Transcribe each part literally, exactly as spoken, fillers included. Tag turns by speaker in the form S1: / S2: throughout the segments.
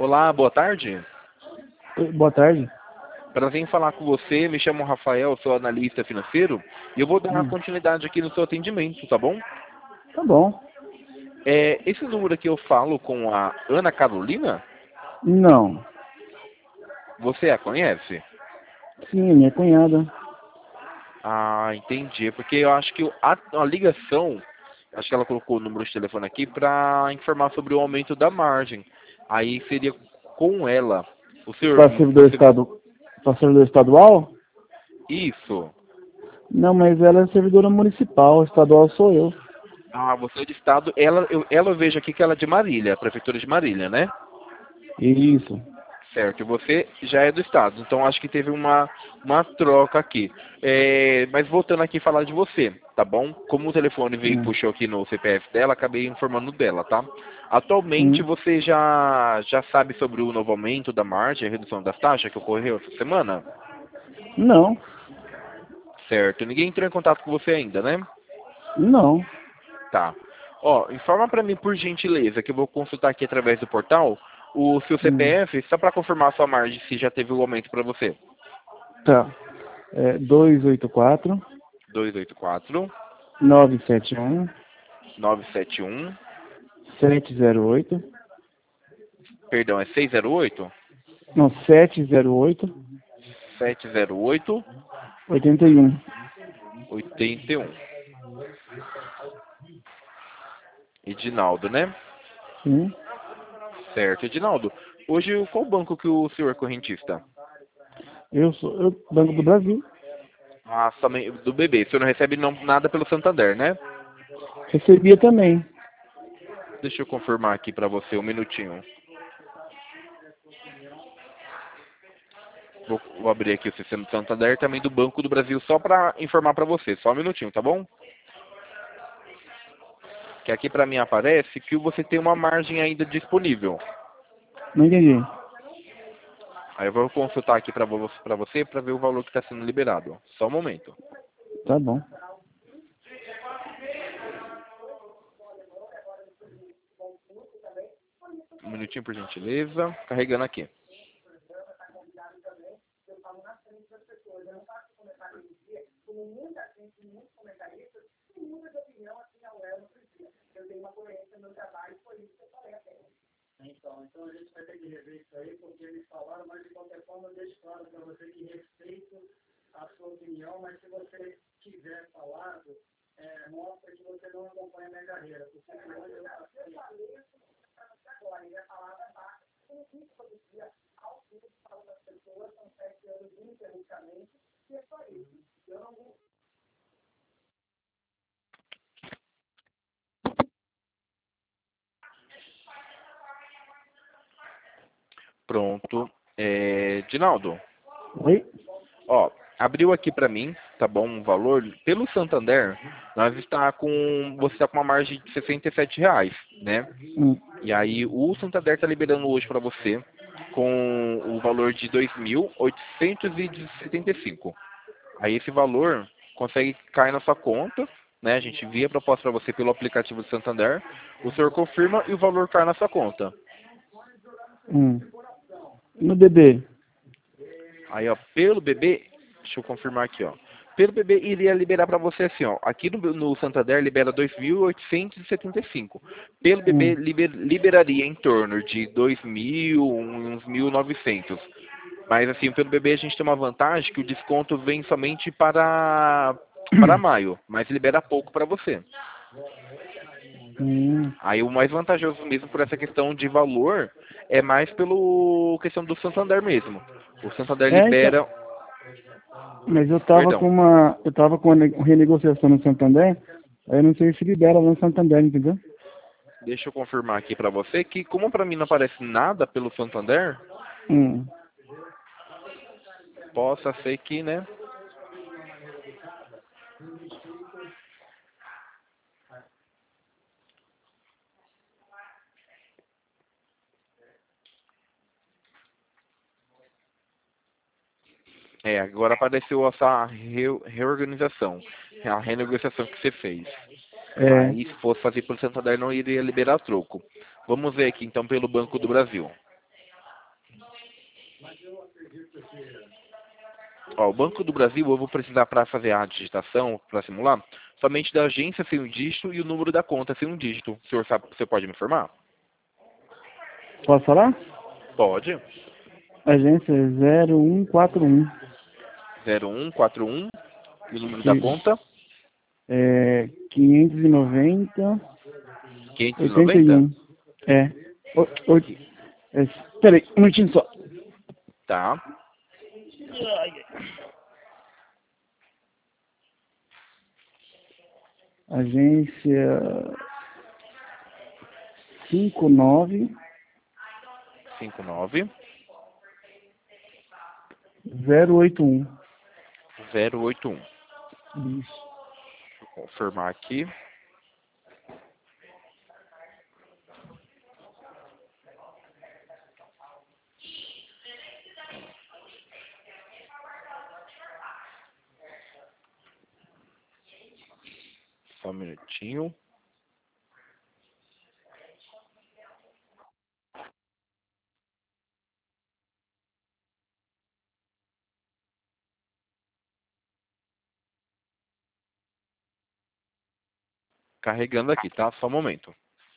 S1: Olá, boa tarde.
S2: Oi, boa tarde.
S1: Prazer em falar com você. Me chamo Rafael, sou analista financeiro e eu vou dar uma
S2: Hum,
S1: continuidade aqui no seu atendimento, tá bom?
S2: tá bom.
S1: É, esse número aqui eu falo com a Ana Carolina,
S2: Não.
S1: você a conhece?
S2: Sim, minha cunhada.
S1: Ah, entendi. Porque eu acho que a, a ligação, acho que ela colocou o número de telefone aqui para informar sobre o aumento da margem. Aí seria com ela. O senhor,
S2: Para servidor
S1: você,
S2: estado, para servidor estadual?
S1: isso.
S2: Não, mas ela é servidora municipal, estadual sou eu.
S1: Ah, você é de estado. Ela, eu, ela eu vejo aqui que ela é de Marília, prefeitura de Marília, né?
S2: Isso.
S1: Certo, e você já é do estado, então acho que teve uma, uma troca aqui. É, mas voltando aqui a falar de você, tá bom? Como o telefone veio e
S2: Hum,
S1: puxou aqui no C P F dela, acabei informando dela, tá? Atualmente
S2: hum.
S1: você já, já sabe sobre o novo aumento da margem, a redução das taxas que ocorreu essa semana?
S2: Não,
S1: Certo, ninguém entrou em contato com você ainda, né?
S2: não.
S1: Tá. Ó, informa para mim, por gentileza, que eu vou consultar aqui através do portal o seu
S2: Hum,
S1: C P F, só para confirmar a sua margem, se já teve o aumento para você.
S2: tá. É dois oito quatro,
S1: dois oito quatro,
S2: nove sete um,
S1: nove sete um,
S2: sete zero oito.
S1: perdão, é seis zero oito,
S2: Não, sete zero oito,
S1: sete zero oito,
S2: oitenta e um.
S1: oitenta e um. Edinaldo, né?
S2: Sim.
S1: Certo, Edinaldo. Hoje, qual banco que o senhor é correntista?
S2: Eu sou eu, Banco do Brasil.
S1: Ah, somente do B B. O senhor não recebe não, nada pelo Santander, né?
S2: Recebia também.
S1: Deixa eu confirmar aqui para você um minutinho. Vou, vou abrir aqui o sistema do Santander também do Banco do Brasil só para informar para você. Só um minutinho, tá bom? Que aqui para mim aparece que você tem uma margem ainda disponível.
S2: Não entendi.
S1: Aí eu vou consultar aqui para você para ver o valor que está sendo liberado. Só um momento.
S2: Tá bom.
S1: Um minutinho, por gentileza. Carregando aqui. Pronto. É, Dinaldo,
S2: Oi?
S1: ó, abriu aqui para mim, tá bom, um valor. Pelo Santander, nós está com, você está com uma margem de sessenta e sete reais, né?
S2: Hum.
S1: E aí o Santander está liberando hoje para você com o valor de dois mil oitocentos e setenta e cinco. Aí esse valor consegue cair na sua conta, né? A gente envia a proposta para você pelo aplicativo do Santander, o senhor confirma e o valor cai na sua conta.
S2: Hum. No B B.
S1: Aí, ó, pelo B B, deixa eu confirmar aqui, ó. Pelo B B iria liberar para você assim, ó. Aqui no, no Santander libera dois mil oitocentos e setenta e cinco. Pelo B B
S2: Hum.
S1: liber, liberaria em torno de dois mil, uns mil e novecentos. Mas assim, pelo B B a gente tem uma vantagem que o desconto vem somente para para maio, mas libera pouco para você.
S2: Hum.
S1: Aí o mais vantajoso mesmo por essa questão de valor é mais pelo questão do Santander mesmo. O Santander
S2: É, então.
S1: libera,
S2: Mas eu tava com
S1: perdão,
S2: uma. Eu tava com uma ne- renegociação no Santander, aí eu não sei se libera lá no Santander, entendeu?
S1: deixa eu confirmar aqui para você que como para mim não aparece nada pelo Santander,
S2: Hum.
S1: possa ser que, né? É, agora apareceu essa re- reorganização, a renegociação que você fez.
S2: É.
S1: Aí, se fosse fazer pelo Santander, não iria liberar troco. Vamos ver aqui, então, pelo Banco do Brasil. Ó, o Banco do Brasil, eu vou precisar para fazer a digitação, para simular, somente da agência sem um dígito e o número da conta sem um dígito. O senhor sabe, você pode me informar?
S2: Posso falar?
S1: Pode.
S2: Agência zero um quatro um.
S1: zero um quatro um e o número da
S2: Isso.
S1: conta?
S2: É quinhentos e noventa, oitenta e
S1: quinhentos e noventa?
S2: um. É. O, o, é. Peraí, um minutinho só.
S1: Tá.
S2: Agência cinco nove
S1: cinco nove
S2: zero oito um.
S1: zero oito um.
S2: Isso.
S1: Deixa eu confirmar aqui. Só um minutinho. Carregando aqui, tá? Só um momento.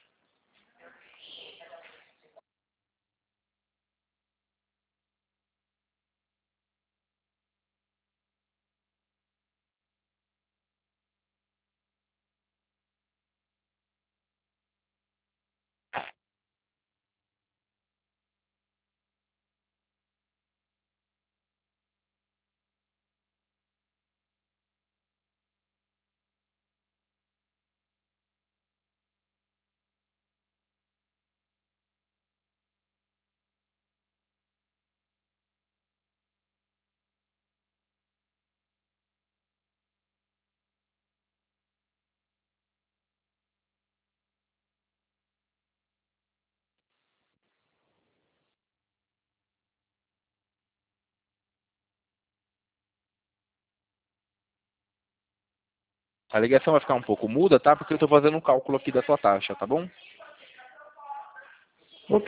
S1: A ligação vai ficar um pouco muda, tá? Porque eu tô fazendo um cálculo aqui da sua taxa, tá bom?
S2: Ok.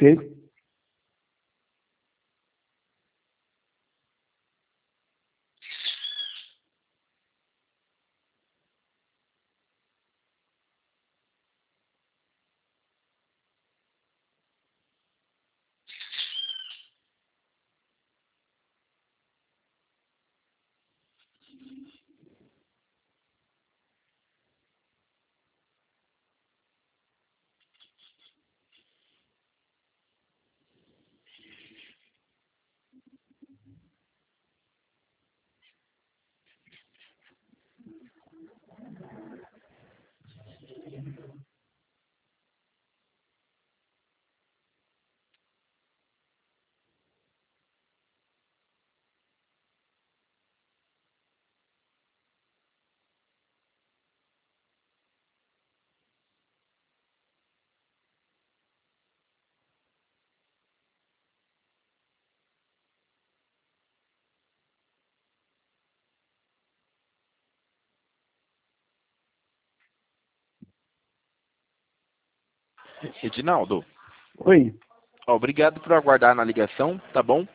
S1: Edinaldo,
S2: Oi.
S1: ó, obrigado por aguardar na ligação, tá bom?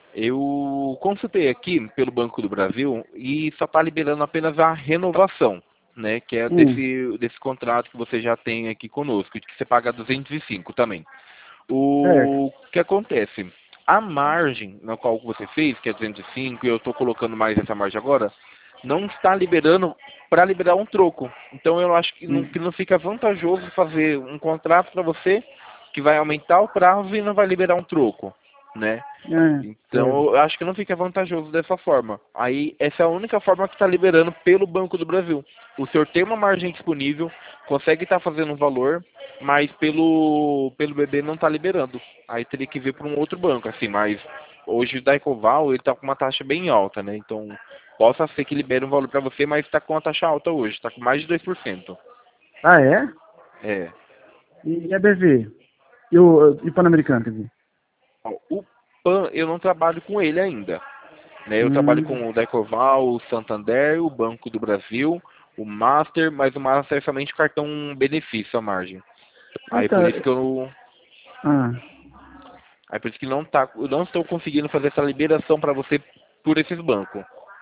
S1: Eu consultei aqui pelo Banco do Brasil e só está liberando apenas a renovação, né? Que é
S2: Hum.
S1: desse, desse contrato que você já tem aqui conosco, de que você paga duzentos e cinco também.
S2: Certo.
S1: O que acontece? A margem na qual você fez, que é duzentos e cinco, e eu estou colocando mais essa margem agora, não está liberando para liberar um troco. Então eu acho que não,
S2: Hum.
S1: que não fica vantajoso fazer um contrato para você que vai aumentar o prazo e não vai liberar um troco, né?
S2: É,
S1: Então
S2: certo.
S1: eu acho que não fica vantajoso dessa forma. Aí essa é a única forma que está liberando pelo Banco do Brasil. O senhor tem uma margem disponível, consegue estar fazendo um valor, mas pelo pelo B B não está liberando. Aí teria que ver para um outro banco, assim, mas hoje o Daicoval ele está com uma taxa bem alta, né? Então possa ser que libere um valor para você, mas está com uma taxa alta hoje, está com mais de dois por cento.
S2: Ah, é?
S1: É.
S2: E a B V? E o e Pan-Americano, quer dizer?
S1: Ó, o Pan eu não trabalho com ele ainda. Né? Eu trabalho
S2: Hum.
S1: com o Decoval, o Santander, o Banco do Brasil, o Master, mas o Master é somente cartão benefício à margem.
S2: Ah,
S1: Aí
S2: tá.
S1: por isso que eu
S2: Ah,
S1: aí por isso que não tá, eu não estou conseguindo fazer essa liberação para você por esses bancos.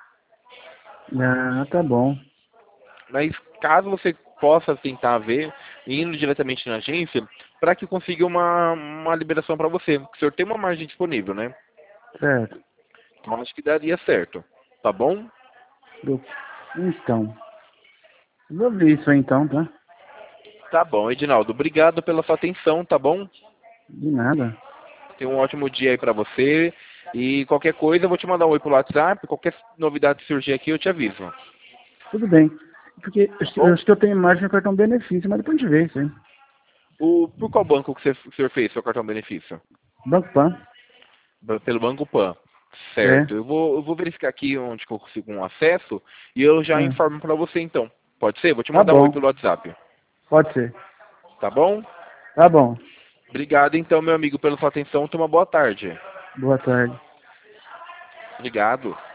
S2: Ah, tá bom.
S1: Mas caso você possa tentar ver, indo diretamente na agência, para que consiga uma, uma liberação para você. Porque o senhor tem uma margem disponível, né?
S2: Certo.
S1: Então acho que daria certo. Tá bom?
S2: Eu- Então, vou ver isso aí então, tá?
S1: Tá bom, Edinaldo. Obrigado pela sua atenção, tá bom?
S2: De nada.
S1: Tenha um ótimo dia aí para você. E qualquer coisa, eu vou te mandar um oi pelo WhatsApp. Qualquer novidade que surgir aqui, eu te aviso.
S2: Tudo bem. Porque
S1: Tá
S2: eu
S1: bom?
S2: acho que eu tenho imagem no cartão benefício, mas depois a gente vê isso aí.
S1: O, por qual banco que você, o senhor fez seu cartão benefício?
S2: Banco Pan.
S1: Ba- Pelo Banco Pan.
S2: É.
S1: Certo. Eu vou, eu vou verificar aqui onde que eu consigo um acesso e eu já
S2: Ah,
S1: informo para você então. Pode ser? Vou te
S2: tá
S1: mandar um oi
S2: bom.
S1: pelo WhatsApp.
S2: Pode ser.
S1: Tá bom?
S2: Tá bom.
S1: Obrigado então, meu amigo, pela sua atenção. Tenha uma boa tarde.
S2: Boa tarde.
S1: Obrigado.